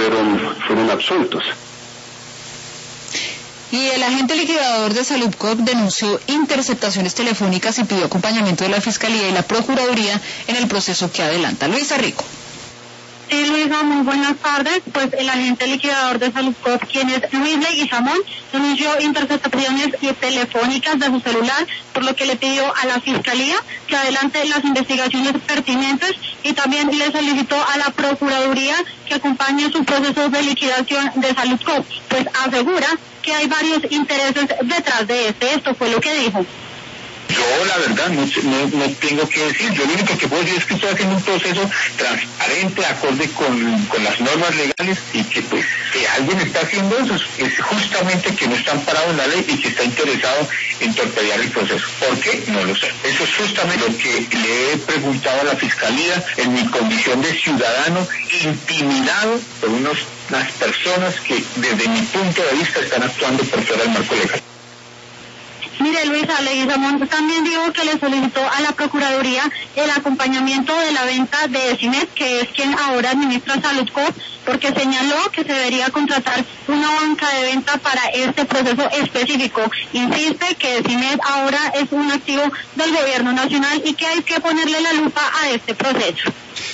fueron absueltos. Y el agente liquidador de Saludcop denunció interceptaciones telefónicas y pidió acompañamiento de la Fiscalía y la Procuraduría en el proceso que adelanta. Luisa Rico. Sí, Luisa, muy buenas tardes. Pues el agente liquidador de Saludcop, quien es Luis Leguizamón, denunció interceptaciones telefónicas de su celular, por lo que le pidió a la Fiscalía que adelante las investigaciones pertinentes y también le solicitó a la Procuraduría que acompañe su proceso de liquidación de Saludcop, pues asegura que hay varios intereses detrás de esto fue lo que dijo. Yo la verdad no tengo que decir, yo lo único que puedo decir es que estoy haciendo un proceso transparente, acorde con las normas legales, y que pues si alguien está haciendo eso es justamente que no está amparado en la ley y que está interesado en torpedear el proceso. ¿Por qué? No lo sé. Eso es justamente lo que le he preguntado a la Fiscalía en mi condición de ciudadano intimidado por unas personas que desde mi punto de vista están actuando por fuera del marco legal. Mire, Luisa, Leguizamón también dijo que le solicitó a la Procuraduría el acompañamiento de la venta de Decimet, que es quien ahora administra Saludcop, porque señaló que se debería contratar una banca de venta para este proceso específico. Insiste que Decimet ahora es un activo del gobierno nacional y que hay que ponerle la lupa a este proceso.